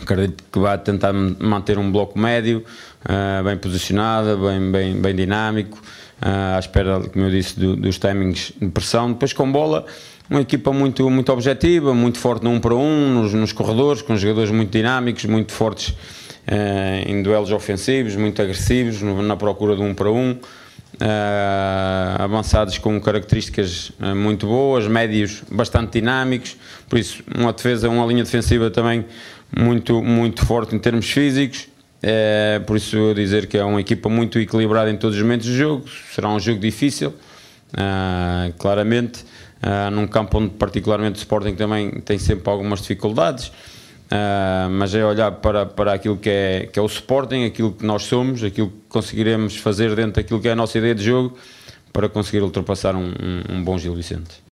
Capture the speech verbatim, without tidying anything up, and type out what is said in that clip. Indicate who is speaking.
Speaker 1: Acredito que vai tentar manter um bloco médio, uh, bem posicionado, bem, bem, bem dinâmico, uh, à espera, como eu disse, do, dos timings de pressão. Depois com bola, uma equipa muito, muito objetiva, muito forte no um para um, nos, nos corredores, com jogadores muito dinâmicos, muito fortes uh, em duelos ofensivos, muito agressivos, no, na procura de um para um. Uh, avançados com características uh, muito boas, médios bastante dinâmicos, por isso uma defesa, uma linha defensiva também muito, muito forte em termos físicos, uh, por isso eu dizer que é uma equipa muito equilibrada em todos os momentos do jogo. Será um jogo difícil, uh, claramente, uh, num campo onde particularmente o Sporting também tem sempre algumas dificuldades. Uh, mas é olhar para, para aquilo que é, que é o Sporting, aquilo que nós somos, aquilo que conseguiremos fazer dentro daquilo que é a nossa ideia de jogo, para conseguir ultrapassar um, um, um bom Gil Vicente.